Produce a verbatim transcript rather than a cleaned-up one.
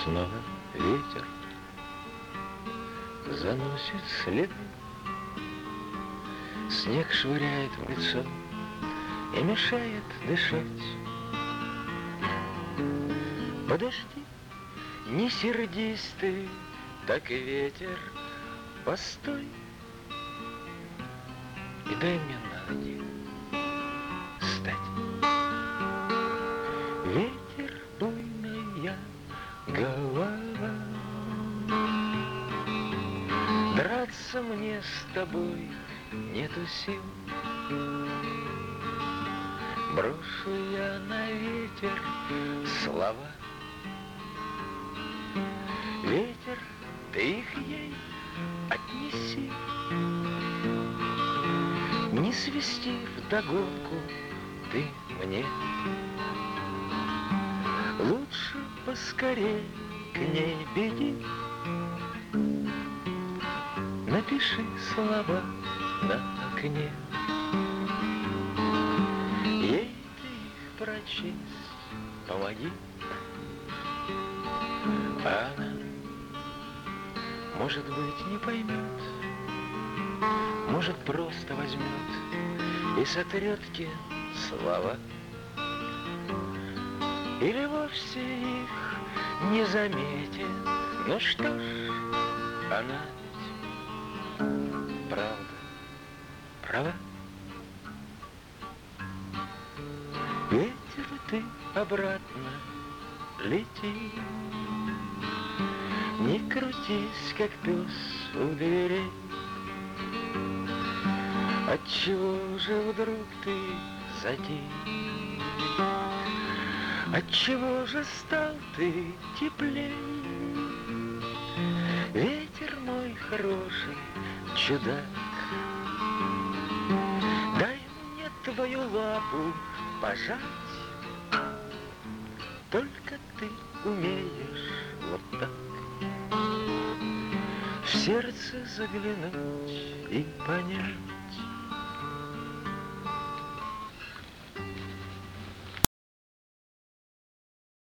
Снова ветер заносит следы, снег швыряет в лицо и мешает дышать. Подожди, не сердись ты, так и ветер, постой и дай мне на ноги встать. Ветер, буйная голова, драться мне с тобой нету сил. Брошу я на ветер слова. Ветер, ты их ей отнеси, не свисти вдогонку ты мне. Лучше поскорей к ней беги, напиши слова на окне. Ей ты их прочесть помоги, а она, может быть, не поймет, может, просто возьмет и сотрет те слова, или вовсе их не заметит. Ну что ж, она ведь правда права. Ветер, ты обратно лети, не крутись, как пес у дверей. Отчего же вдруг ты затих? Отчего же стал ты теплей? Ветер мой хороший чудак, дай мне твою лапу пожать. Только ты умеешь вот так в сердце заглянуть и понять.